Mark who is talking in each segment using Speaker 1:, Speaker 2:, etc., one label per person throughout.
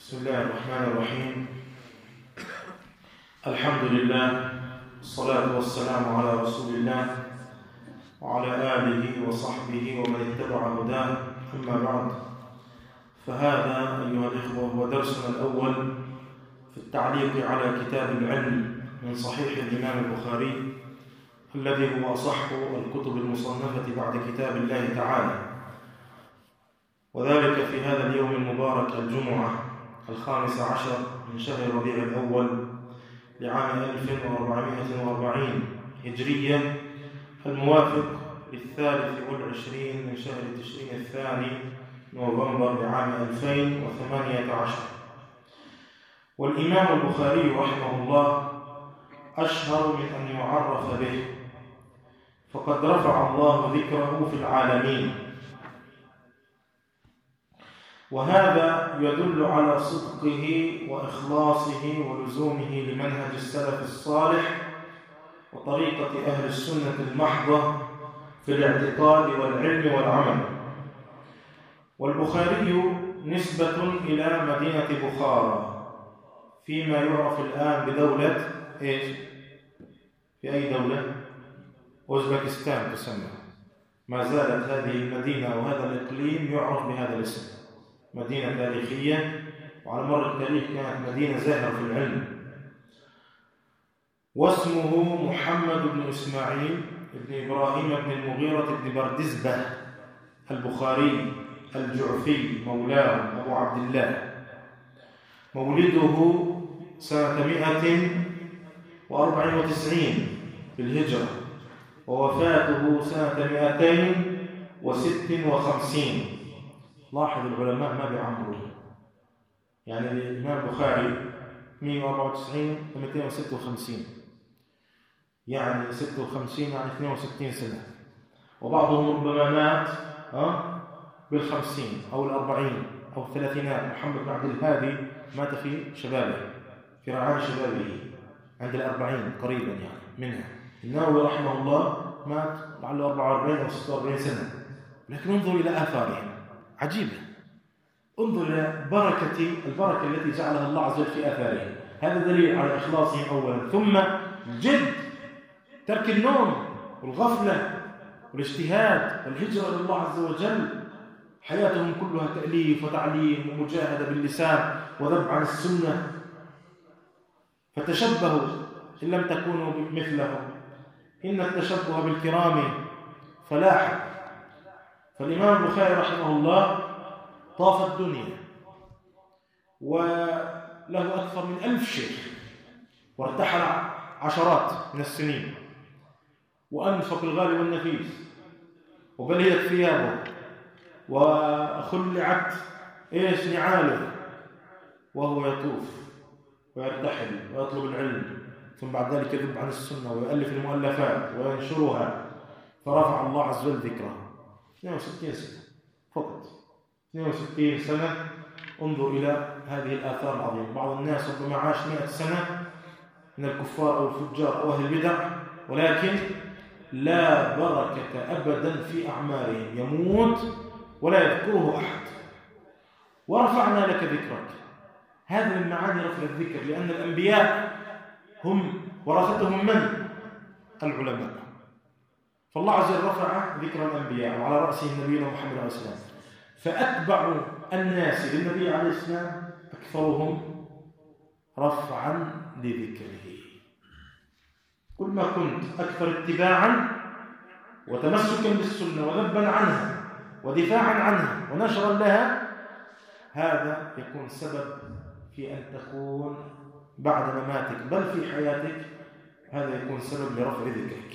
Speaker 1: بسم الله الرحمن الرحيم. الحمد لله والصلاة والسلام على رسول الله وعلى آله وصحبه ومن اتبع هداه، أما بعد، فهذا أيها الإخوة هو درسنا الأول في التعليق على كتاب العلم من صحيح الإمام البخاري الذي هو أصح الكتب المصنفة بعد كتاب الله تعالى، وذلك في هذا اليوم المبارك الجمعة 15 من شهر ربيع الأول لعام 1440 هجرية، الموافق لل23 من شهر تشرين الثاني نوفمبر لعام 2018. والإمام البخاري رحمه الله أشهر من أن يعرف به، فقد رفع الله ذكره في العالمين، وهذا يدل على صدقه وإخلاصه ولزومه لمنهج السلف الصالح وطريقة أهل السنة المحضة في الاعتقاد والعلم والعمل. والبخاري نسبة إلى مدينة بخارى فيما يعرف الآن بدولة إيش؟ في أي دولة؟ أوزبكستان تسمى. ما زالت هذه المدينة وهذا الإقليم يعرف بهذا الاسم، مدينة تاريخية، وعلى مر التاريخ كانت مدينة زاهرة في العلم. واسمه محمد بن إسماعيل بن إبراهيم بن المغيرة بن بردزبة البخاري الجعفي مولاه أبو عبد الله. مولده سنة 194 في الهجرة، ووفاته سنة 256. لاحظ العلماء ما بيعمروا، يعني الإمام البخاري 194 و 256، يعني 56 يعني 62 سنة، وبعضهم ربما مات بال50 أو ال40 أو الثلاثينات. محمد بن عبد الهادي مات في شبابه، في رعاية شبابه عند ال40 قريبا يعني منها. النووي رحمه الله مات لعله 44 أو 46 سنة. لكن انظر إلى آثارهم عجيبة، انظر إلى البركة التي جعلها الله عز وجل في آثارهم. هذا دليل على إخلاصهم أولا، ثم الجد، ترك النوم والغفلة والاجتهاد والهجرة إلى الله عز وجل. حياتهم كلها تأليف وتعليم ومجاهدة باللسان وذب عن السنة. فتشبهوا إن لم تكونوا مثلهم، إن التشبه بالكرام فلاح. فالإمام البخاري رحمه الله طاف الدنيا وله أكثر من 1000 شيخ، وارتحل عشرات من السنين، وأنفق الغالي والنفيس، وبليت ثيابه، وخلعت نعاله، وهو يطوف ويرتحل ويطلب العلم، ثم بعد ذلك يذب عن السنة ويؤلف المؤلفات وينشرها. فرفع الله عز وجل ذكره. 62 سنة فقط، 62 سنة. انظر إلى هذه الآثار العظيمة. بعض الناس ربما عاش 100 سنة من الكفار أو الفجار أو أهل البدع، ولكن لا بركة أبدا في أعمالهم، يموت ولا يذكره أحد. ورفعنا لك ذكرك. هذا من معاني رفع الذكر، لأن الأنبياء هم ورثتهم من؟ العلماء. فالله عز وجل رفع ذكر الأنبياء، وعلى رأسهم نبينا محمد عليه السلام. فأتبع الناس للنبي عليه السلام أكثرهم رفعا لذكره. كل ما كنت أكثر اتباعا وتمسكا بالسنة وذبا عنها ودفاعا عنها ونشرا لها، هذا يكون سبب في أن تكون بعد مماتك بل في حياتك، هذا يكون سبب لرفع ذكرك.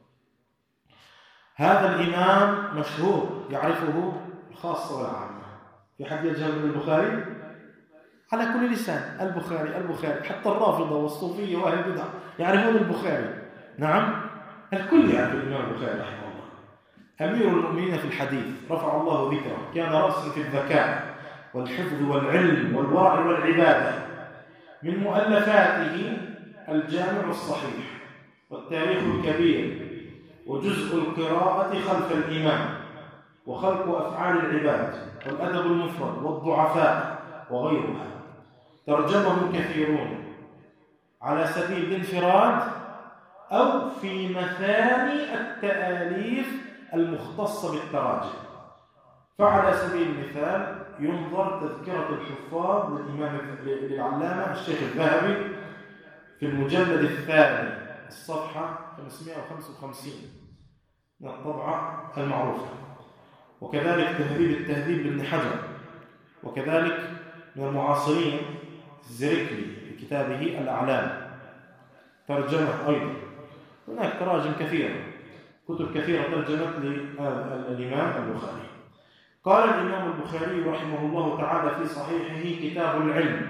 Speaker 1: هذا الإمام مشهور يعرفه الخاصة والعامة. في حد يجهل من البخاري؟ على كل لسان البخاري البخاري، حتى الرافضة والصوفية وأهل البدع يعرفون البخاري. نعم، الكل يعرف الإمام البخاري رحمه الله. أمير المؤمنين في الحديث، رفع الله ذكره، كان رأسا في الذكاء والحفظ والعلم والورع والعبادة. من مؤلفاته الجامع الصحيح والتاريخ الكبير وجزء القراءة خلف الإمام وخلق أفعال العباد والأدب المفرد والضعفاء وغيرها. ترجمه كثيرون على سبيل الانفراد أو في مثاني التآليف المختصة بالتراجم. فعلى سبيل المثال ينظر تذكرة الحفاظ للعلامة الشيخ الذهبي في المجلد الثاني الصفحة 555 من الطبعة المعروفة، وكذلك تهذيب التهذيب لابن حجر، وكذلك من المعاصرين الزركلي في كتابه الأعلام ترجمة أيضا. هناك تراجم كثيرة، كتب كثيرة ترجمت للإمام البخاري. قال الإمام البخاري رحمه الله تعالى في صحيحه: كتاب العلم،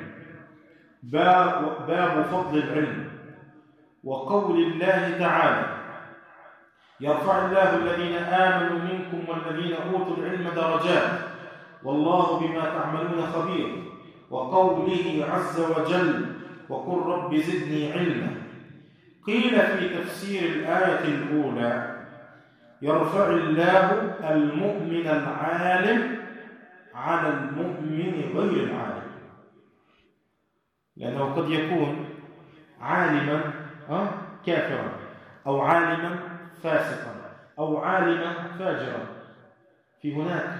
Speaker 1: باب فضل العلم، وقول الله تعالى: يرفع الله الذين آمنوا منكم والذين أوتوا العلم درجات والله بما تعملون خبير، وقوله عز وجل: وقل رب زدني علما. قيل في تفسير الآية الأولى: يرفع الله المؤمن العالم على المؤمن غير العالم، لأنه قد يكون عالما كافرا، أو عالما فاسقا، أو عالما فاجرا. في هناك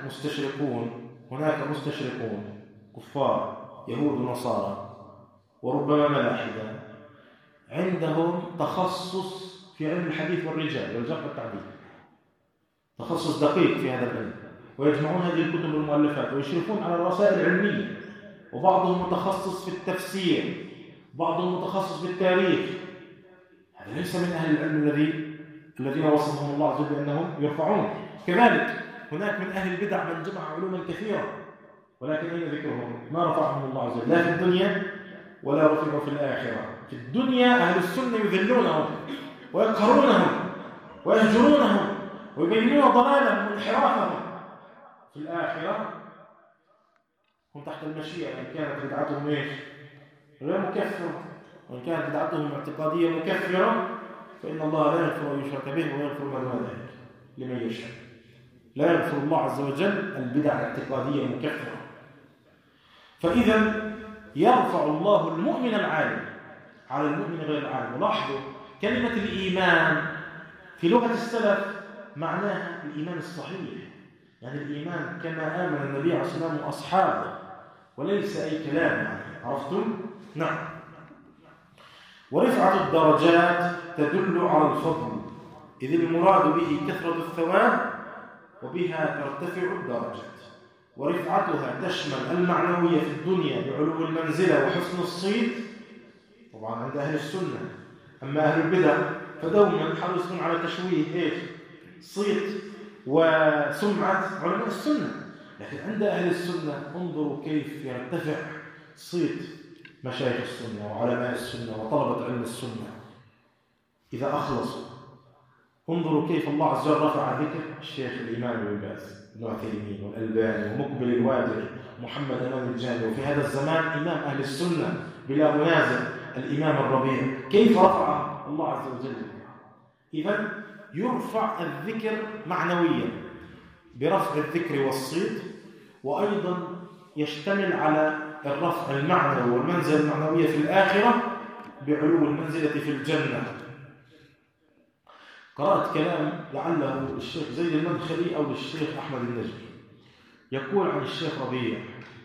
Speaker 1: مستشرقون كفار يهود ونصارى وربما ملاحدة عندهم تخصص في علم الحديث والرجال والجرح والتعديل، تخصص دقيق في هذا العلم، ويجمعون هذه الكتب والمؤلفات ويشرفون على الرسائل العلمية، وبعضهم متخصص في التفسير، بعضهم متخصص بالتاريخ. هذا ليس من أهل العلم الذين وصفهم الله عز وجل بأنهم يرفعون. كذلك هناك من أهل البدع من جمع علوما كثيرة، ولكن أين ذكرهم؟ ما رفعهم الله عز وجل لا في الدنيا ولا رفعوا في الآخرة. في الدنيا أهل السنة يذلونهم ويقهرونهم ويهجرونهم ويبينون ضلالهم وانحرافهم. في الآخرة هم تحت المشيئة، إن كانت بدعتهم غير مكفرة، وإن كانت بدعتهم اعتقادية مكفرة فإن الله لا يغفر أن يشرك به ويغفر ما دون ذلك لمن يشاء. لا يغفر الله عز وجل البدع الاعتقادية المكفرة. فإذا يرفع الله المؤمن العالم على المؤمن غير العالم. ولاحظوا كلمة الإيمان في لغة السلف معناها الإيمان الصحيح، يعني الإيمان كما آمن النبي عليه الصلاة والسلام وأصحابه، وليس أي كلام. يعني عرفتم؟ نعم. ورفعة الدرجات تدل على الفضل، إذ المراد به كثرة الثواب وبها ترتفع الدرجات. ورفعتها تشمل المعنوية في الدنيا بعلو المنزلة وحسن الصيت، طبعا عند أهل السنة. أما أهل البدع فدوما حريصون على تشويه صيت وسمعة علماء السنة. لكن عند أهل السنة انظروا كيف يرتفع صيت مشايخ السنة وعلماء السنة وطلبة علم السنة إذا أخلصوا. انظروا كيف الله عز وجل رفع ذكر الشيخ الإمام ابن باز ابن عثيمين والألباني ومقبل الوادعي محمد أمام الجامع، وفي هذا الزمان إمام أهل السنة بلا منازع الإمام الربيع، كيف رفع الله عز وجل. إذن يرفع الذكر معنويا برفع الذكر والصيت، وأيضا يشتمل على الرفع المعنوي والمنزلة المعنوية في الآخرة بعلو المنزلة في الجنة. قرأت كلام لعله الشيخ زيد المدخلي أو للشيخ أحمد النجمي، يقول عن الشيخ ربيع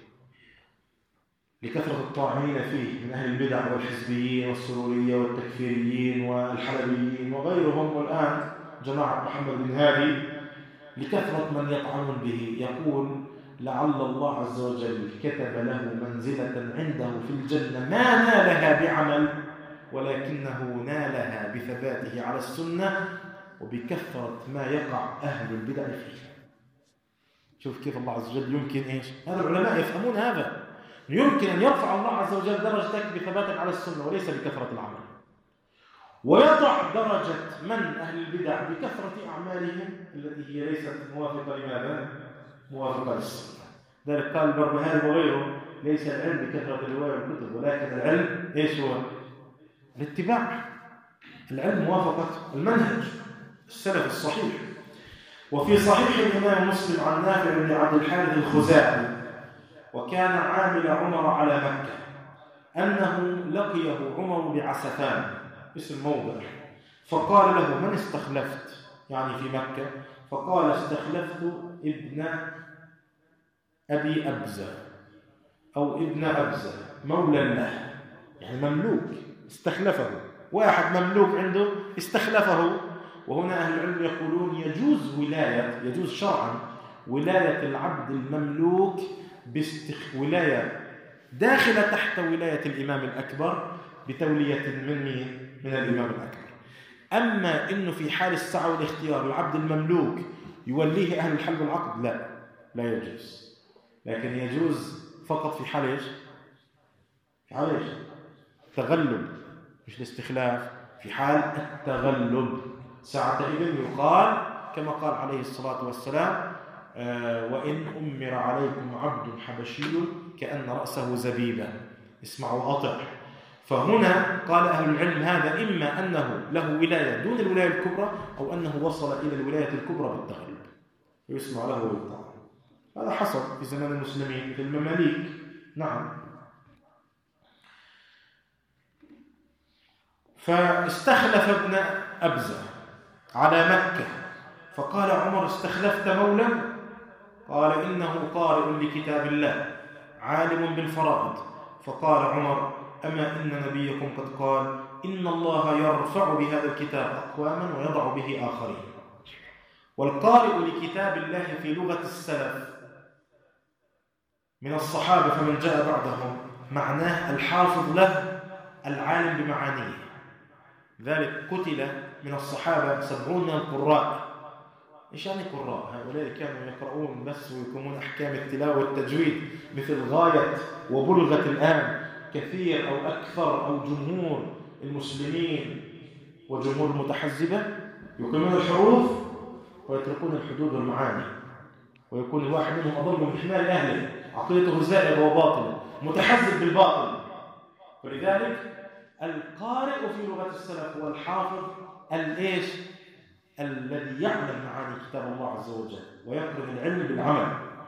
Speaker 1: لكثرة الطاعنين فيه من أهل البدع والحزبيين والسرورية والتكفيريين والحلبيين وغيرهم، والآن جماعة محمد بن هادي، لكثرة من يطعنون به، يقول: لعل الله عز وجل كتب له منزلة عنده في الجنة ما نالها بعمل، ولكنه نالها بثباته على السنة وبكثرة ما يقع أهل البدع فيه. شوف كيف الله عز وجل يمكن هذا العلماء يفهمون هذا، يمكن أن يرفع الله عز وجل درجتك بثباتك على السنة وليس بكثرة العمل، ويضع درجة من أهل البدع بكثرة أعمالهم التي هي ليست موافقة لماذا؟ موافقة للسنة. ذلك قال البربهاري وغيره: ليس العلم بكثرة الرواية والكتب، ولكن العلم هو؟ الاتباع. العلم موافقة المنهج السلف الصحيح. وفي صحيح الإمام مسلم عن نافع بن عبد الحارث الخزاعي، وكان عامل عمر على مكة، أنه لقيه عمر بعسفان، اسم موضع، فقال له: من استخلفت؟ يعني في مكة. فقال: استخلفت ابن أبي أبزة أو ابن أبزة مولى له، يعني مملوك استخلفه، واحد مملوك عنده استخلفه. وهنا أهل العلم يقولون يجوز شرعا ولاية العبد المملوك ولاية داخلة تحت ولاية الإمام الأكبر بتولية من الإمام الأكبر. أما إنه في حال السعة والاختيار العبد المملوك يوليه أهل الحل والعقد، لا يجوز، لكن يجوز فقط في حال إيش؟ في حال إيش؟ التغلب، مش الاستخلاف، في حال التغلب. ساعتئذ يقال كما قال عليه الصلاة والسلام: وإن أمر عليكم عبد حبشي كأن رأسه زبيبة، اسمعوا وأطع. فهنا قال أهل العلم هذا إما أنه له ولاية دون الولاية الكبرى، أو أنه وصل إلى الولاية الكبرى بالتغلب ويسمع له ويطاع. هذا حصل في زمان المسلمين في المماليك. نعم. فاستخلف ابن أبزة على مكة، فقال عمر: استخلفت مولا؟ قال: إنه قارئ لكتاب الله عالم بالفرائض. فقال عمر: أما إن نبيكم قد قال: إن الله يرفع بهذا الكتاب أقواما ويضع به آخرين. والقارئ لكتاب الله في لغة السلف من الصحابة فمن جاء بعدهم معناه الحافظ له العالم بمعانيه. ذلك قتل من الصحابة 70 القراء. إيش يعني قراء؟ هؤلاء كانوا يقرؤون بس ويقومون أحكام التلاوة والتجويد مثل غاية وبلغة الآن كثير أو أكثر أو جمهور المسلمين وجمهور المتحزبة يقيمون الحروف ويتركون الحدود والمعاني، ويكون الواحد منهم أضل من حمار أهله، عقيدته زائغة وباطلة، متحزب بالباطل. ولذلك القارئ في لغة السلف هو الحافظ الذي يعلم معاني كتاب الله عز وجل ويقرن العلم بالعمل،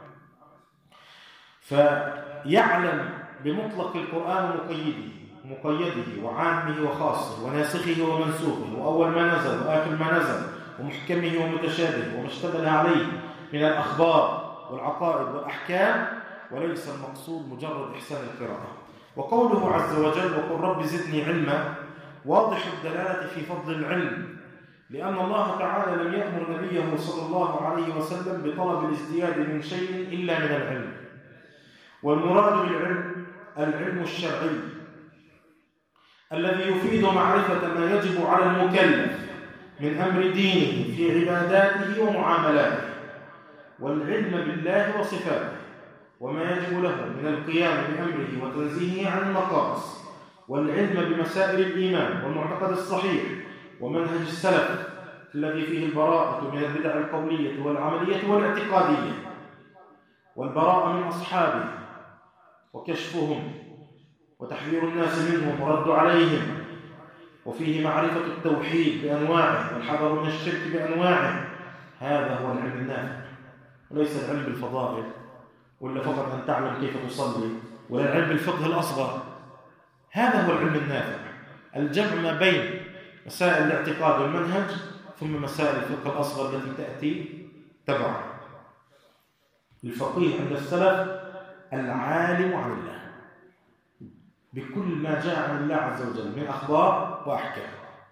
Speaker 1: فيعلم بمطلق القرآن ومقيده وعامه وخاصه وناسخه ومنسوخه وأول ما نزل وآخر ما نزل ومحكمه ومتشابهه وما اشتمل عليه من الأخبار والعقائد والأحكام، وليس المقصود مجرد إحسان القراءة. وقوله عز وجل: وقل رب زدني علما، واضح الدلالة في فضل العلم، لأن الله تعالى لم يأمر نبيه صلى الله عليه وسلم بطلب الازدياد من شيء إلا من العلم. والمراد بالعلم العلم الشرعي الذي يفيد معرفة ما يجب على المكلف من أمر دينه في عباداته ومعاملاته، والعلم بالله وصفاته وما يجب له من القيام بأمره وتنزيهه عن النقائص، والعلم بمسائل الإيمان والمعتقد الصحيح ومنهج السلف الذي فيه البراءة من البدع القولية والعملية والاعتقادية، والبراءة من أصحابه وكشفهم وتحذير الناس منهم ورد عليهم، وفيه معرفة التوحيد بأنواعه والحذر من الشرك بأنواعه. هذا هو العلم النافع، وليس العلم بالفضائل ولا فقط أن تعلم كيف تصلي، ولا العلم بالفقه الأصغر. هذا هو العلم النافع، الجمع ما بين مسائل الاعتقاد والمنهج ثم مسائل الفقه الأصغر التي تأتي تبعا. الفقيه عند السلف العالم عن الله بكل ما جاء عن الله عز وجل من أخبار وأحكام.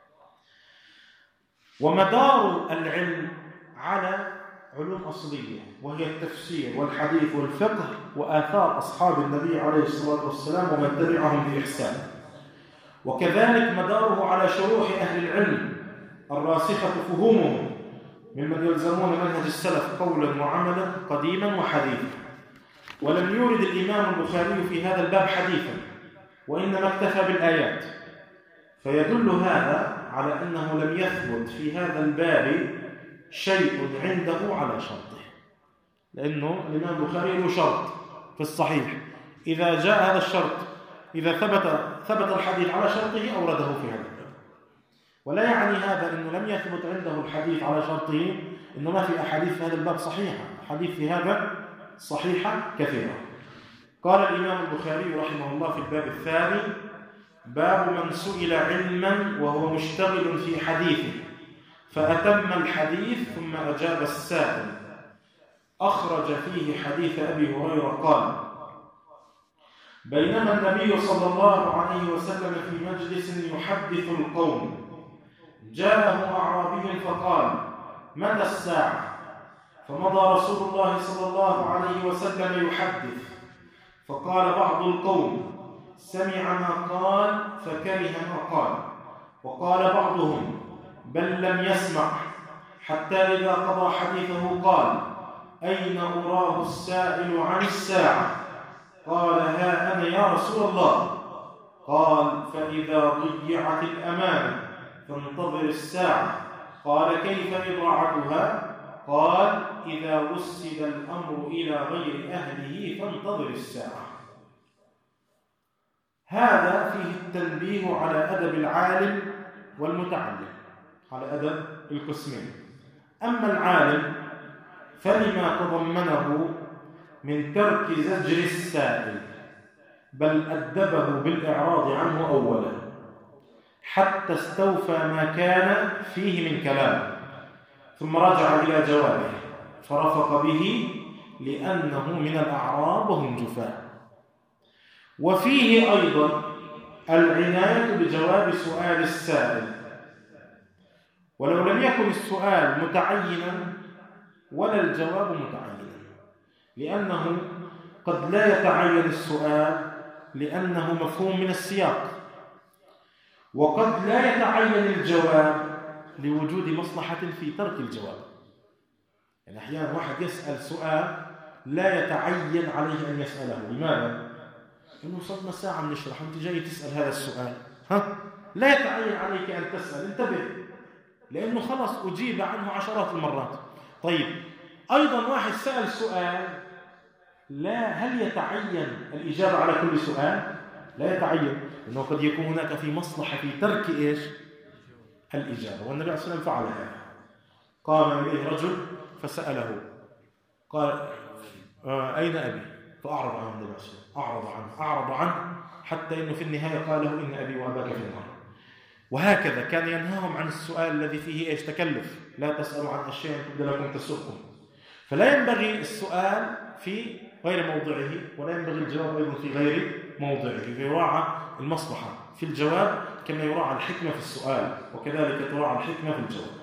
Speaker 1: ومدار العلم على علوم أصلية وهي التفسير والحديث والفقه وآثار أصحاب النبي عليه الصلاة والسلام ومن تبعهم بإحسان. وكذلك مداره على شروح أهل العلم الراسخة فهومهم ممن يلزمون منهج السلف قولا وعملا قديما وحديثا. ولم يورد الإمام البخاري في هذا الباب حديثا، وإنما اكتفى بالآيات، فيدل هذا على أنه لم يثبت في هذا الباب شيء عنده على شرطه، لأنه الإمام البخاري له شرط في الصحيح، إذا جاء هذا الشرط إذا ثبت الحديث على شرطه أورده في هذا الباب. ولا يعني هذا أنه لم يثبت عنده الحديث على شرطه، إنما في أحاديث في هذا الباب صحيحة، أحاديث في هذا صحيحة كثيرة. قال الإمام البخاري رحمه الله في الباب الثاني: باب من سئل علما وهو مشتغل في حديثه فأتم الحديث ثم أجاب السائل. أخرج فيه حديث أبي هريرة قال: بينما النبي صلى الله عليه وسلم في مجلس يحدث القوم جاءه أعرابي فقال: متى الساعة؟ فمضى رسول الله صلى الله عليه وسلم يحدث، فقال بعض القوم: سمع ما قال فكره ما قال، وقال بعضهم: بل لم يسمع، حتى إذا قضى حديثه قال: أين أراه السائل عن الساعة؟ قال: ها أنا يا رسول الله. قال: فإذا ضيعت الأمانة فانتظر الساعة. قال: كيف إضاعتها؟ قال: إذا وسد الأمر إلى غير أهله فانتظر الساعة. هذا فيه التنبيه على أدب العالم والمتعلم، على أدب القسمين. أما العالم فلما تضمنه من ترك زجر السائل، بل أدبه بالإعراض عنه أولا حتى استوفى ما كان فيه من كلام، ثم رجع إلى جوابه فرفق به لأنه من الأعراب وهم جفاء. وفيه أيضا العناية بجواب سؤال السائل، ولو لم يكن السؤال متعينا ولا الجواب متعينا، لأنه قد لا يتعين السؤال لأنه مفهوم من السياق، وقد لا يتعين الجواب لوجود مصلحة في ترك الجواب. يعني أحيانا واحد يسأل سؤال لا يتعين عليه أن يسأله. لماذا؟ لأنه صدنا ساعة بنشرح وأنت جاي تسأل هذا السؤال، لا يتعين عليك أن تسأل، انتبه، لأنه خلص أجيب عنه عشرات المرات. طيب، أيضا واحد سأل سؤال هل يتعين الإجابة على كل سؤال؟ لا يتعين، لأنه قد يكون هناك في مصلحة في ترك إيش؟ الإجابة. والنبي عليه الصلاة والسلام فعل هذا. قام إليه رجل فسأله، قال: أين أبي؟ فأعرض عنه النبي عليه الصلاة والسلام، أعرض عنه حتى إنه في النهاية قال له: إن أبي وأباك في النار. وهكذا كان ينهاهم عن السؤال الذي فيه إيش؟ تكلف. لا تسألوا عن أشياء تبدأ لكم تسؤكم. فلا ينبغي السؤال في غير موضعه، ولا ينبغي الجواب أيضا في غير موضعه، فيراعى المصلحة في الجواب كما يراعى الحكمة في السؤال، وكذلك تراعى الحكمة في الجواب.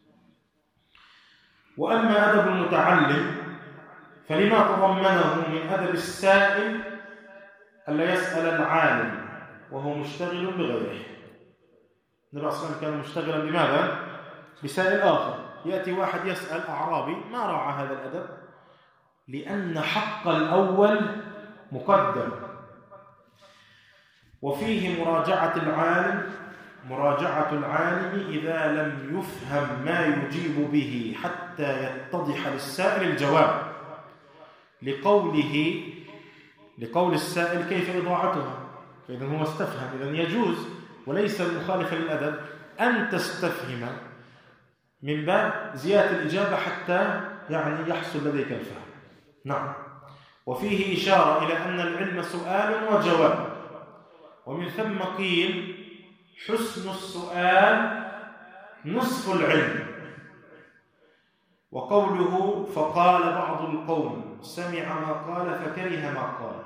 Speaker 1: وأما أدب المتعلم فلما تضمنه من أدب السائل ألا يسأل العالم وهو مشتغل بغيره. النبي صلى الله عليه وسلم كان مشتغلا بماذا؟ بسائل آخر. يأتي واحد يسأل أعرابي، ما راعى هذا الأدب، لأن حق الأول مقدم. وفيه مراجعة العالم إذا لم يفهم ما يجيب به حتى يتضح للسائل الجواب، لقول السائل: كيف إضاعتها؟ فإذا هو استفهم، إذن يجوز وليس المخالف للأدب أن تستفهم من باب زيادة الإجابة حتى يحصل لديك الفهم. نعم. وفيه إشارة إلى أن العلم سؤال وجواب، ومن ثم قيل: حسن السؤال نصف العلم. وقوله: فقال بعض القوم: سمع ما قال فكره ما قال،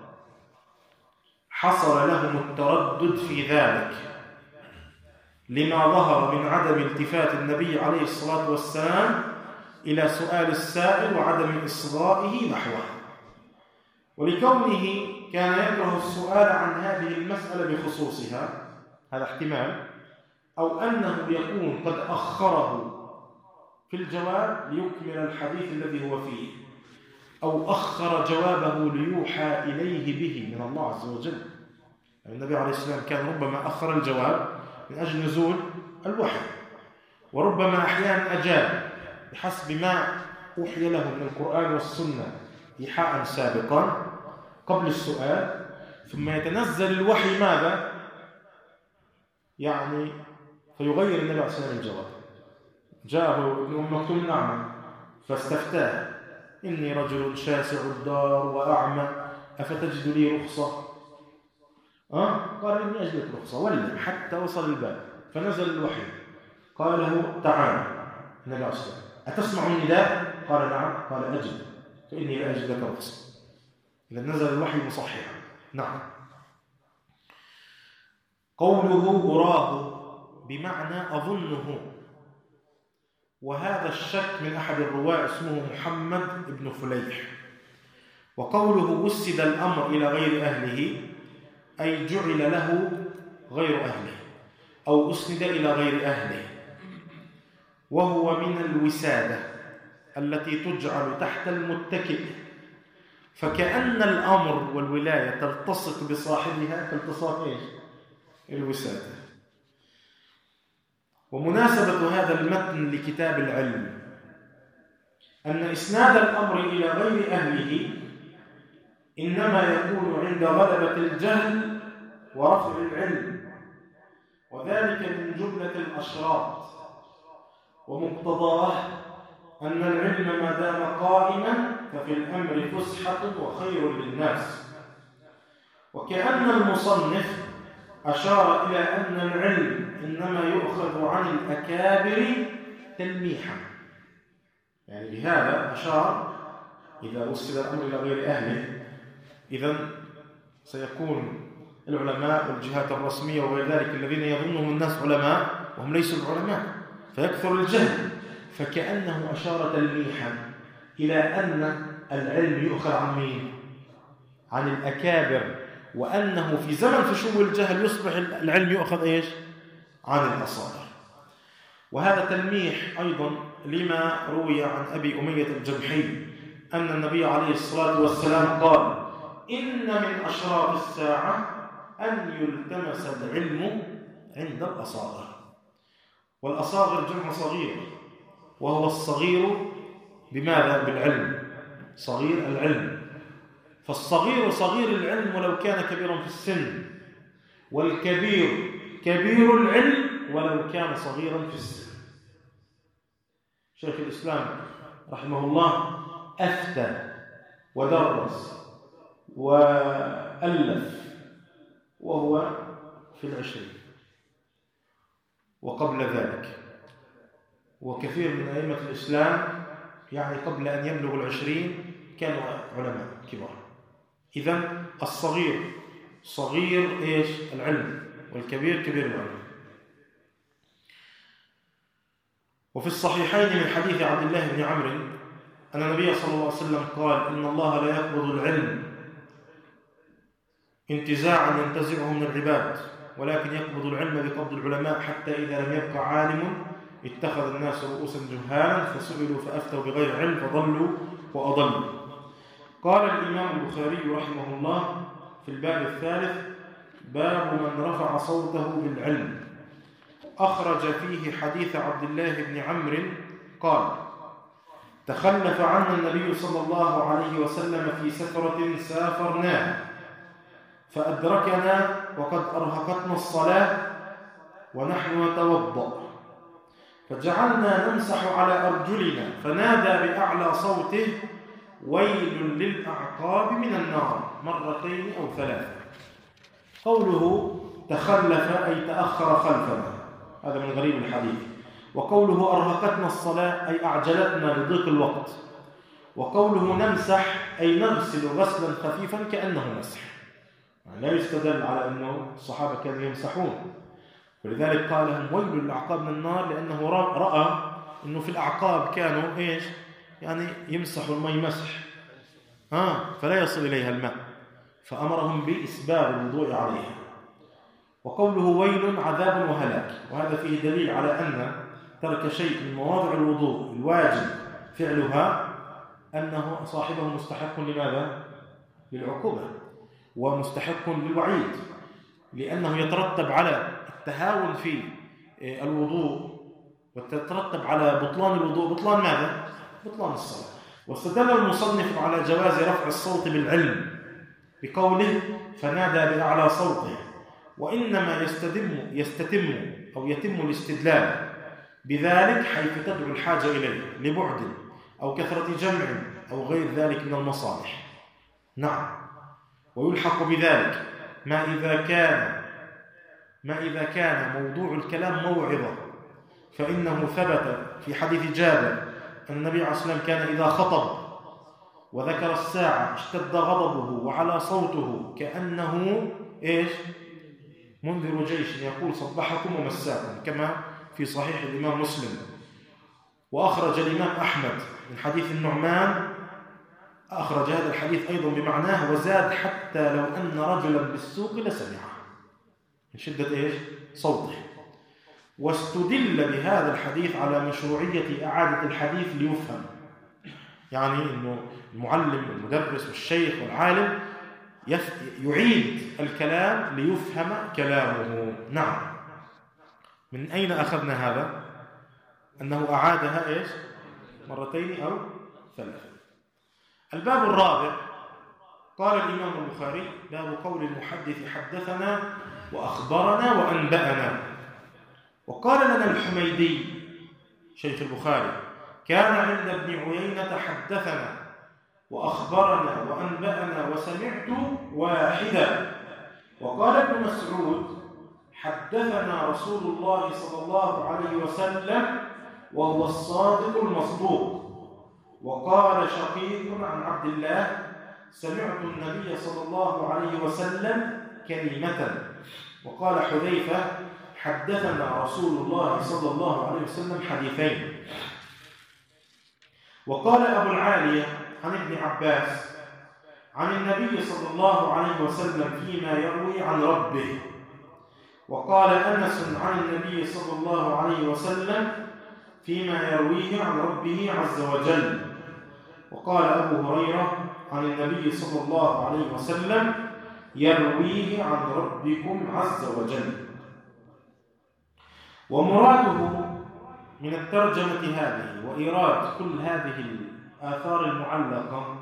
Speaker 1: حصل لهم التردد في ذلك لما ظهر من عدم التفات النبي عليه الصلاة والسلام إلى سؤال السائل وعدم إصغائه نحوه، ولكونه كان يكره السؤال عن هذه المسألة بخصوصها، هذا احتمال، أو أنه يكون قد أخره في الجواب ليكمل الحديث الذي هو فيه، أو أخر جوابه ليوحى إليه به من الله عز وجل. النبي عليه السلام كان ربما أخر الجواب من أجل نزول الوحي، وربما أحيانا أجاب بحسب ما أوحي له من القرآن والسنة إيحاء سابقا قبل السؤال، ثم يتنزل الوحي ماذا؟ فيغير النبي عليه السلام الجواب. جاءه ابن أم مكتوم الأعمى فاستفتاه: إني رجل شاسع الدار وأعمى أفتجد لي رخصة؟ قال إني أجدك رخصة، ولى حتى وصل الباب فنزل الوحي. قال له تعال النبي عليه الصلاة والسلام، أتسمع النداء؟ قال نعم. قال أجد، فإني لا أجد لك رخصة. إذا نزل الوحي مصححا. نعم. قوله أراه بمعنى أظنه، وهذا الشك من أحد الرواة اسمه محمد بن فليح. وقوله وسد الأمر إلى غير أهله أي جعل له غير أهله أو أسند إلى غير أهله، وهو من الوسادة التي تجعل تحت المتكئ، فكأن الأمر والولاية تلتصق بصاحبها كالتصاق الوسادة. ومناسبة هذا المتن لكتاب العلم أن إسناد الأمر إلى غير أهله إنما يكون عند غلبة الجهل ورفع العلم، وذلك من جملة الأشراط، ومقتضاه أن العلم ما دام قائما ففي الأمر فسحة وخير للناس. وكأن المصنف أشار إلى أن العلم إنما يؤخذ عن الأكابر تلميحا، يعني بهذا أشار إذا وصل الأمر إلى غير أهله إذن سيكون العلماء والجهات الرسمية وغير ذلك الذين يظنهم الناس علماء وهم ليسوا العلماء فيكثر الجهل، فكأنه أشار تلميحا إلى أن العلم يؤخذ عن مين؟ عن الأكابر، وأنه في زمن فشو الجهل يصبح العلم يؤخذ عن الأصاغر. وهذا تلميح أيضا لما روي عن أبي أمية الجمحي أن النبي عليه الصلاة والسلام قال إن من أشراط الساعة أن يلتمس العلم عند الأصاغر. والأصاغر جمع صغير، وهو الصغير بماذا؟ بالعلم، صغير العلم. فالصغير صغير العلم ولو كان كبيرا في السن، والكبير كبير العلم ولو كان صغيرا في السن. شيخ الإسلام رحمه الله أفتى ودرس وألف وهو في 20 وقبل ذلك، وكثير من أئمة الإسلام يعني قبل أن يبلغ 20 كانوا علماء كبار. إذن الصغير صغير العلم، والكبير كبير العلم. وفي الصحيحين من حديث عبد الله بن عمرو أن النبي صلى الله عليه وسلم قال إن الله لا يقبض العلم انتزاعا ينتزعه من العباد، ولكن يقبض العلم بقبض العلماء، حتى إذا لم يبقى عالم اتخذ الناس رؤوسا جهالا فسئلوا فأفتوا بغير علم فضلوا وأضلوا. قال الإمام البخاري رحمه الله في الباب الثالث باب من رفع صوته بالعلم، أخرج فيه حديث عبد الله بن عمرو قال تخلف عنا النبي صلى الله عليه وسلم في سفرة سافرناها فأدركنا وقد أرهقتنا الصلاة ونحن نتوضأ، فجعلنا نمسح على أرجلنا فنادى بأعلى صوته ويل للأعقاب من النار مرتين أو 3. قوله تخلف أي تأخر خلفنا، هذا من غريب الحديث. وقوله أرهقتنا الصلاة أي أعجلتنا لضيق الوقت. وقوله نمسح أي نغسل غسلا خفيفا كأنه مسح، يعني لا يستدل على أنه الصحابة كانوا يمسحون، ولذلك قال لهم ويل للأعقاب من النار، لأنه رأى أنه في الأعقاب كانوا يعني يمسحوا الماء مسح فلا يصل إليها الماء، فأمرهم بإسباب الوضوء عليها. وقوله ويل عذاب وهلاك، وهذا فيه دليل على أن ترك شيء من مواضع الوضوء الواجب فعلها أنه صاحبه مستحق لماذا؟ للعقوبة، ومستحق للوعيد، لأنه يترتب على التهاون في الوضوء وتترتب على بطلان الوضوء بطلان ماذا؟ بطلان الصلاة. واستدل المصنف على جواز رفع الصوت بالعلم بقوله فنادى بأعلى صوته، وإنما يتم الاستدلال بذلك حيث تدعو الحاجة إليه لبعد أو كثرة جمع أو غير ذلك من المصالح. نعم. ويلحق بذلك ما إذا كان موضوع الكلام موعظة، فإنه ثبت في حديث جابر أن النبي عليه الصلاة والسلام كان إذا خطب وذكر الساعة اشتد غضبه وعلى صوته كأنه منذر جيش يقول صبحكم ومساكم، كما في صحيح الإمام مسلم. وأخرج الإمام أحمد من حديث النعمان، أخرج هذا الحديث أيضا بمعناه، وزاد حتى لو أن رجلا بالسوق لسمعه من شدة صوته. واستدل بهذا الحديث على مشروعية إعادة الحديث ليفهم، يعني أنه المعلم والمدرس والشيخ والعالم يعيد الكلام ليفهم كلامه. نعم. من أين أخذنا هذا؟ أنه أعادها مرتين أو ثلاثة. الباب الرابع قال الإمام البخاري: باب قول المحدث حدثنا وأخبرنا وأنبأنا. وقال لنا الحميدي شيخ البخاري: كان عند ابن عيينة حدثنا وأخبرنا وأنبأنا وسمعت واحدا. وقال ابن مسعود: حدثنا رسول الله صلى الله عليه وسلم وهو الصادق المصدوق. وقال شقيق عن عبد الله: سمعت النبي صلى الله عليه وسلم كلمة. وقال حذيفة: حدثنا رسول الله صلى الله عليه وسلم حديثين. وقال أبو العالية عن ابن عباس عن النبي صلى الله عليه وسلم فيما يروي عن ربه. وقال أنس عن النبي صلى الله عليه وسلم فيما يرويه عن ربه عز وجل. وقال أبو هريرة عن النبي صلى الله عليه وسلم يرويه عن ربكم عز وجل. ومراده من الترجمة هذه وإيراد كل هذه الآثار المعلقة،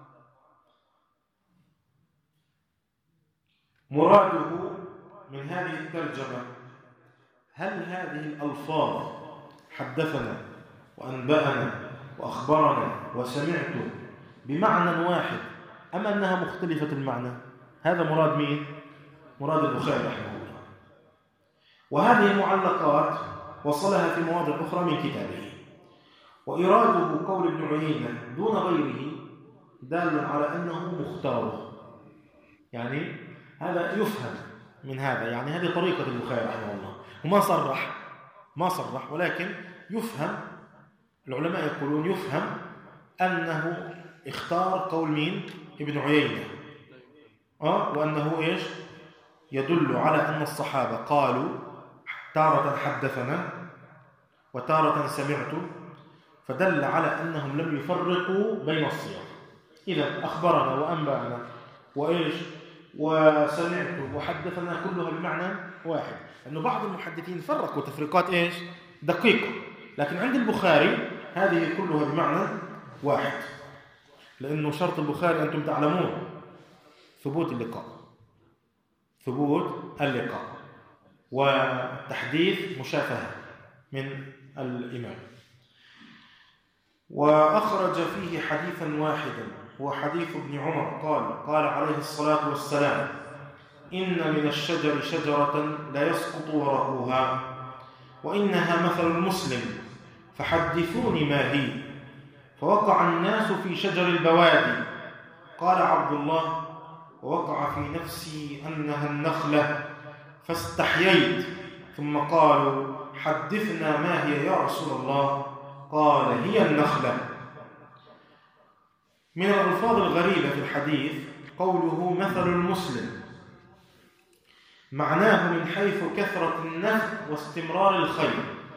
Speaker 1: مراده من هذه الترجمة: هل هذه الألفاظ حدثنا وأنبأنا وأخبرنا وسمعت بمعنى واحد أم أنها مختلفة المعنى؟ هذا مراد مين؟ مراد البخاري رحمه الله. وهذه المعلقات وصلها في مواضع أخرى من كتابه. وإراده قول ابن عيينة دون غيره دال على أنه مختار، يعني هذا يفهم من هذا، يعني هذه طريقة البخاري رحمه الله. وما صرح ولكن يفهم، العلماء يقولون يفهم أنه اختار قول مين؟ ابن عيينة. وأنه يدل على أن الصحابة قالوا تارة حدثنا وتارة سمعت، فدل على أنهم لم يفرقوا بين الصيغ. إذا أخبرنا وأنبأنا وسمعت وحدثنا كلها بمعنى واحد، لأنه بعض المحدثين فرقوا تفريقات دقيقة، لكن عند البخاري هذه كلها بمعنى واحد، لأنه شرط البخاري أنتم تعلمون ثبوت اللقاء والتحديث مشافهة من الإمام. وأخرج فيه حديثا واحدا هو حديث ابن عمر قال عليه الصلاة والسلام: إن من الشجر شجرة لا يسقط ورقها وإنها مثل المسلم فحدثوني ما هي. فوقع الناس في شجر البوادي. قال عبد الله: ووقع في نفسي أنها النخلة فاستحييت. ثم قالوا: حدثنا ما هي يا رسول الله؟ قال: هي النخلة. من الألفاظ الغريبة في الحديث قوله مثل المسلم، معناه من حيث كثرة النفع واستمرار الخير،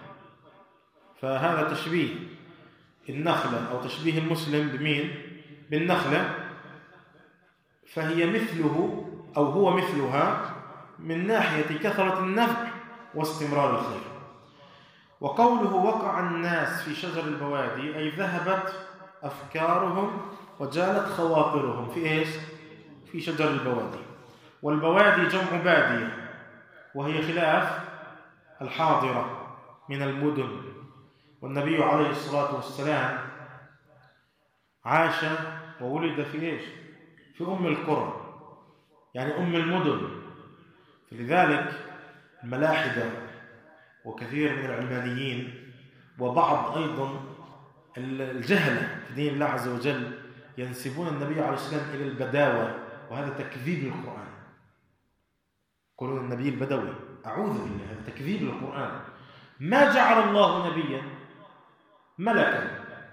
Speaker 1: فهذا تشبيه النخلة أو تشبيه المسلم بمين؟ بالنخلة، فهي مثله أو هو مثلها من ناحية كثرة النفع واستمرار الخير. وقوله وقع الناس في شجر البوادي أي ذهبت أفكارهم وجالت خواطرهم في شجر البوادي. والبوادي جمع بادية، وهي خلاف الحاضرة من المدن. والنبي عليه الصلاة والسلام عاش وولد في أم القرى، يعني أم المدن. فلذلك الملاحدة وكثير من العلمانيين وبعض أيضا الجهلة في دين الله عز وجل ينسبون النبي عليه الصلاة والسلام إلى البداوة، وهذا تكذيب للقرآن. يقولون النبي البدوي، أعوذ بالله، هذا تكذيب للقرآن. ما جعل الله نبيا ملكا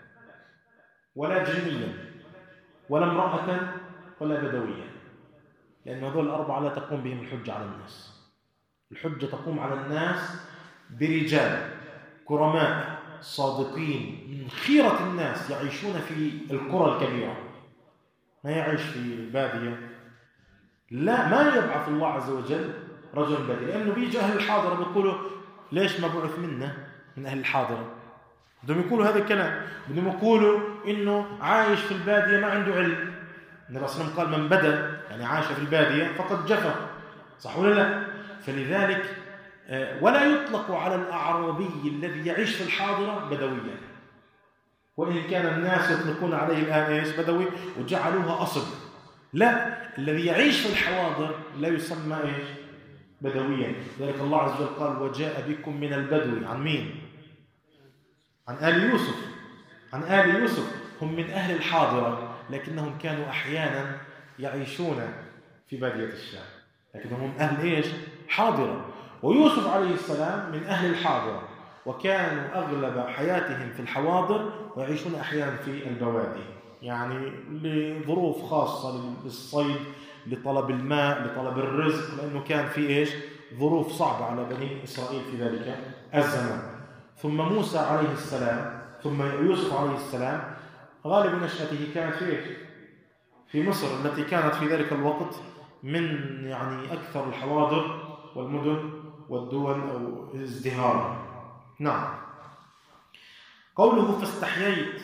Speaker 1: ولا جنيا ولا امرأة ولا بدويا، لأن هذول الأربعة لا تقوم بهم الحجة على الناس. الحجة تقوم على الناس برجال كرماء صادقين من خيرة الناس يعيشون في القرى الكبيرة، ما يعيش في البادية. لا، ما يبعث الله عز وجل رجل بادية، لأنه بيجي أهل الحاضرة بيقولوا ليش ما بعث منا من أهل الحاضرة؟ بدهم يقولوا هذا الكلام، بدهم يقولوا إنه عايش في البادية ما عنده علم. النبي صلى الله عليه وسلم قال من بدا يعني عاش في البادية فقد جفا، صح ولا لا؟ فلذلك ولا يطلق على الأعرابي الذي يعيش في الحاضرة بدويا، وإن كان الناس يطلقون عليه الآن إيش بدوي وجعلوها أصل. لا، الذي يعيش في الحواضر لا يسمى إيش بدويا. لذلك الله عز وجل قال وجاء بكم من البدو. عن مين؟ عن آل يوسف. عن آل يوسف، هم من أهل الحاضرة لكنهم كانوا أحيانا يعيشون في بادية الشام، لكنهم أهل إيش حاضرة. ويوسف عليه السلام من أهل الحاضرة، وكانوا أغلب حياتهم في الحواضر ويعيشون أحيانا في البوادي، يعني لظروف خاصة للصيد، لطلب الماء، لطلب الرزق، لأنه كان في إيش ظروف صعبة على بني إسرائيل في ذلك الزمان. ثم موسى عليه السلام، ثم يوسف عليه السلام غالب نشأته كانت في إيش؟ في مصر التي كانت في ذلك الوقت من يعني أكثر الحواضر والمدن والدول أو ازدهارا. نعم. قوله فاستحييت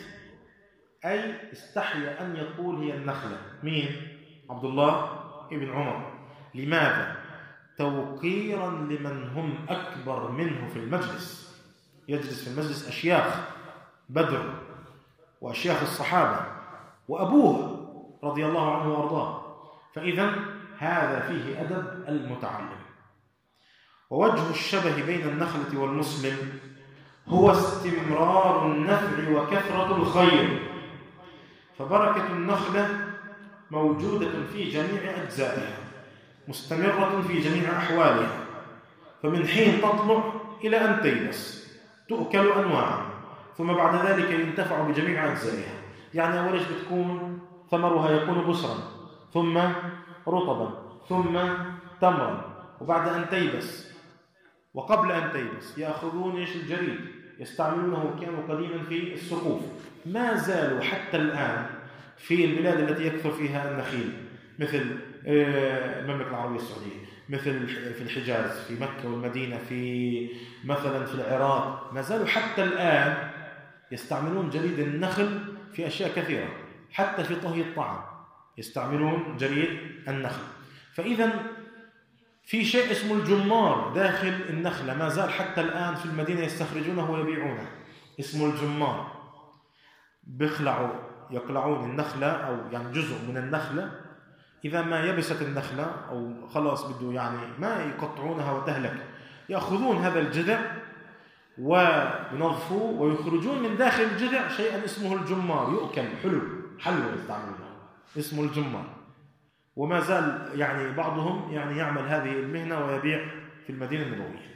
Speaker 1: أي استحي أن يقول هي النخلة. مين؟ عبد الله ابن عمر. لماذا؟ توقيرا لمن هم أكبر منه في المجلس. يجلس في المجلس أشياخ بدر وأشياخ الصحابة وأبوه رضي الله عنه وأرضاه، فإذا هذا فيه أدب المتعلم. ووجه الشبه بين النخلة والمسلم هو استمرار النفع وكثرة الخير، فبركة النخلة موجودة في جميع أجزائها، مستمرة في جميع أحوالها، فمن حين تطلع إلى أن تيبس تؤكل أنواعا، ثم بعد ذلك ينتفع بجميع أجزائها. يعني أولش بتكون ثمرها يكون بسرا، ثم رطبا، ثم تمرا، وبعد أن تيبس وقبل أن تيبس يأخذون إيش الجريد يستعملونه، كانوا قديما في السقوف. ما زالوا حتى الآن في البلاد التي يكثر فيها النخيل مثل المملكة العربية السعودية، مثل في الحجاز، في مكة والمدينة، في مثلا في العراق، ما زالوا حتى الآن يستعملون جريد النخل في أشياء كثيرة، حتى في طهي الطعام يستعملون جريد النخل. فإذا في شيء اسمه الجمار داخل النخلة، ما زال حتى الآن في المدينة يستخرجونه ويبيعونه، اسمه الجمار. يقلعون النخلة أو يعني جزء من النخلة، إذا ما يبست النخلة أو خلاص بده يعني ما يقطعونها وتهلك، يأخذون هذا الجذع وينظفوه ويخرجون من داخل الجذع شيئا اسمه الجمار، يؤكل حلوى يستعملونه، اسمه الجمار. وما زال يعني بعضهم يعني يعمل هذه المهنة ويبيع في المدينة النبوية.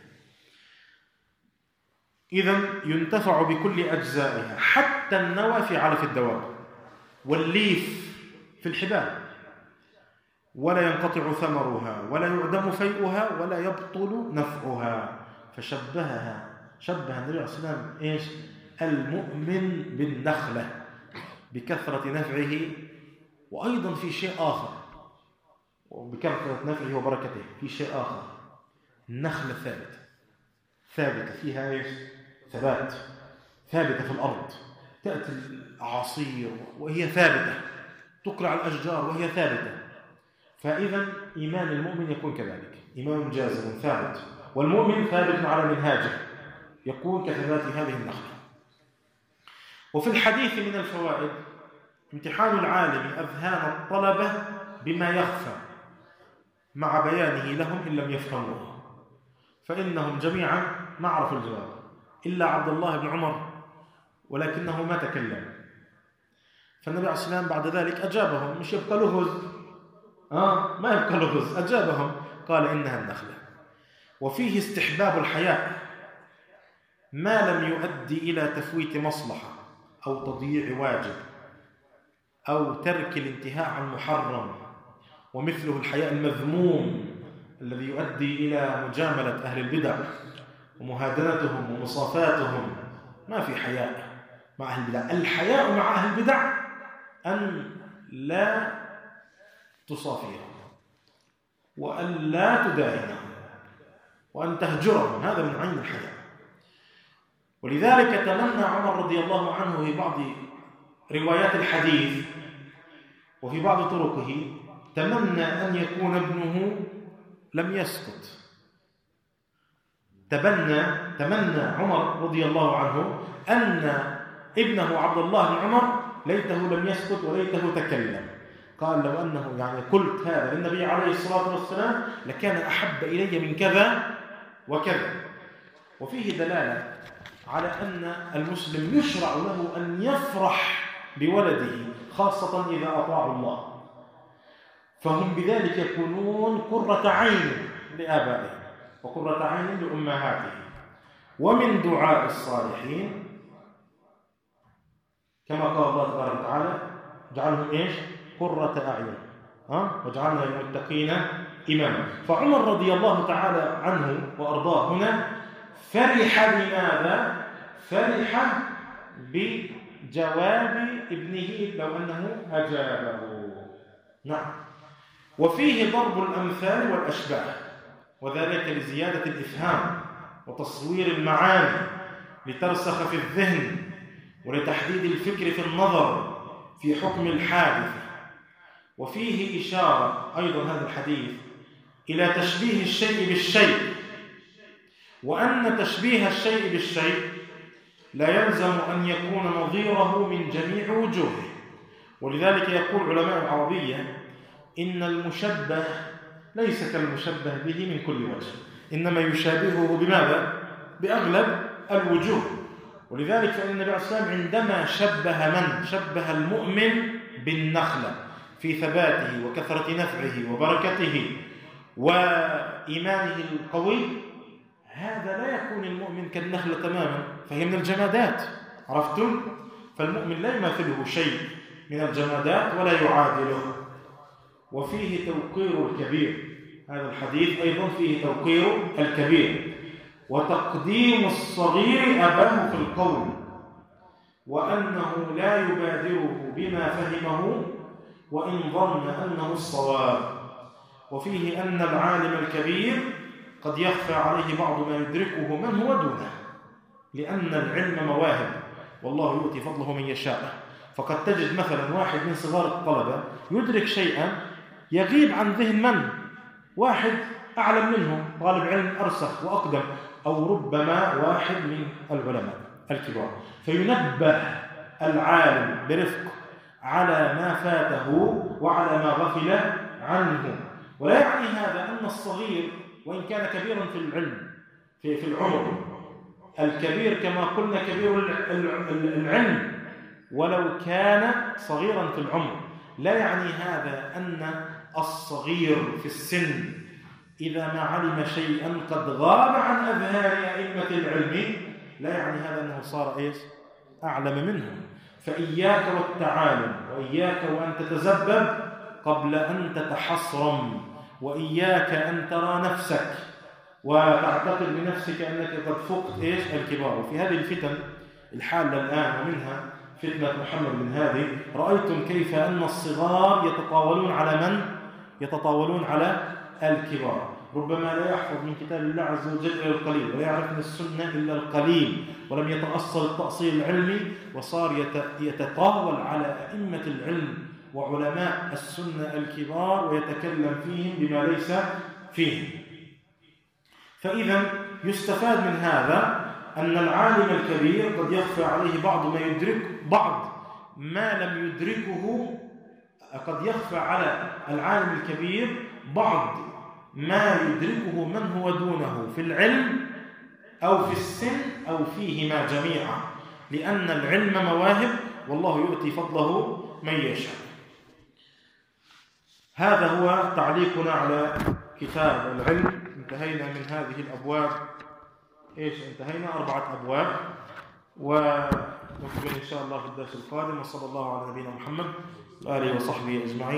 Speaker 1: إذن ينتفع بكل أجزائها، حتى النوى في علف الدواب، والليف في الحبال، ولا ينقطع ثمرها ولا يعدم فيئها ولا يبطل نفعها. شبه النبي عليه الصلاة والسلام إيش؟ المؤمن بالنخلة بكثرة نفعه، وأيضا في شيء آخر، وبكثرة نفعه وبركته في شيء آخر. النخلة ثابتة فيها إيش؟ ثبات، ثابتة في الأرض، تأتي الأعاصير وهي ثابتة، تقلع الأشجار وهي ثابتة. فإذا إيمان المؤمن يكون كذلك، إيمان جازم ثابت، والمؤمن ثابت على منهاجه يكون كثبات هذه النخلة. وفي الحديث من الفوائد امتحان العالم أذهان الطلبة بما يخفى، مع بيانه لهم إن لم يفهموه، فإنهم جميعا ما عرفوا الجواب إلا عبد الله بن عمر، ولكنه ما تكلم. فالنبي عليه الصلاة والسلام بعد ذلك أجابهم، مش يبقى له هز، ما يبقى له هز، أجابهم قال إنها النخلة. وفيه استحباب الحياء ما لم يؤدي إلى تفويت مصلحة أو تضييع واجب أو ترك الانتهاء عن محرم، ومثله الحياء المذموم الذي يؤدي إلى مجاملة أهل البدع ومهادنتهم ومصافاتهم. ما في حياء مع أهل البدع. الحياء مع أهل البدع أن لا تصافيهم وأن لا تداهنهم وأن تهجرهم، هذا من عين الحياء. ولذلك تمنى عمر رضي الله عنه في بعض روايات الحديث وفي بعض طرقه، تمنى أن يكون ابنه لم يسكت. تمنى عمر رضي الله عنه أن ابنه عبد الله بن عمر ليته لم يسكت وليته تكلم. قال لو أنه يعني قلت هذا للنبي عليه الصلاة والسلام لكان أحب إلي من كذا وكذا. وفيه دلالة على أن المسلم يشرع له أن يفرح بولده، خاصة إذا أطاعوا الله، فهم بذلك يكونون قرة عين لآبائهم وقرة عين لأمهاتهم. ومن دعاء الصالحين كما قال الله تبارك وتعالى اجعلهم ايش؟ قرة أعين واجعلنا للمتقين إماما. فعمر رضي الله تعالى عنه وأرضاه هنا فرح بماذا؟ فرح بجواب ابنه لو أنه أجابه. نعم. وفيه ضرب الأمثال والأشباه، وذلك لزيادة الإفهام وتصوير المعاني لترسخ في الذهن ولتحديد الفكر في النظر في حكم الحادث. وفيه إشارة أيضا هذا الحديث إلى تشبيه الشيء بالشيء، وأن تشبيه الشيء بالشيء لا يلزم أن يكون نظيره من جميع وجوهه. ولذلك يقول علماء العربية إن المشبه ليس كالمشبه به من كل وجه، إنما يشابهه بماذا؟ بأغلب الوجوه. ولذلك فإن النبي عليه الصلاة والسلام عندما شبه المؤمن بالنخلة في ثباته وكثرة نفعه وبركته وإيمانه القوي، هذا لا يكون المؤمن كالنخلة تماما، فهي من الجمادات، عرفتم؟ فالمؤمن لا يماثله شيء من الجمادات ولا يعادله. وفيه توقير الكبير، هذا الحديث أيضا فيه توقير الكبير وتقديم الصغير أباه في القول، وأنه لا يبادره بما فهمه وإن ظن أنه الصواب. وفيه أن العالم الكبير قد يخفى عليه بعض ما يدركه من هو دونه، لأن العلم مواهب والله يؤتي فضله من يشاء. فقد تجد مثلا واحد من صغار الطلبة يدرك شيئا يغيب عن ذهن من؟ واحد أعلم منه، طالب علم أرسخ وأقدم، أو ربما واحد من العلماء الكبار، فينبه العالم برفق على ما فاته وعلى ما غفل عنه. ولا يعني هذا أن الصغير وإن كان كبيرا في العلم في العمر، الكبير كما قلنا كبير العلم ولو كان صغيرا في العمر، لا يعني هذا أن الصغير في السن إذا ما علم شيئا قد غاب عن أذهان أئمة العلم لا يعني هذا أنه صار إيش؟ أعلم منهم. فإياك والتعالم، وإياك وأن تتزبب قبل أن تتحصرم، وإياك أن ترى نفسك وتعتقد بنفسك أنك قد فقت إيش؟ الكبار. وفي هذه الفتن الحالة الآن ومنها فتنة محمد بن هادي، رأيتم كيف أن الصغار يتطاولون على من؟ يتطاولون على الكبار. ربما لا يحفظ من كتاب الله عز وجل إلا القليل، ولا يعرف من السنة إلا القليل، ولم يتأصل التأصيل العلمي، وصار يتطاول على أئمة العلم وعلماء السنة الكبار ويتكلم فيهم بما ليس فيهم. فإذا يستفاد من هذا أن العالم الكبير قد يخفى عليه بعض ما لم يدركه، قد يخفى على العالم الكبير بعض ما يدركه من هو دونه في العلم أو في السن أو فيهما جميعا، لأن العلم مواهب والله يؤتي فضله من يشاء. هذا هو تعليقنا على كتاب العلم. انتهينا من هذه الأبواب. انتهينا 4 أبواب، ونكمل إن شاء الله في الدرس القادم. وصلى الله على نبينا محمد وآله وصحبه أجمعين.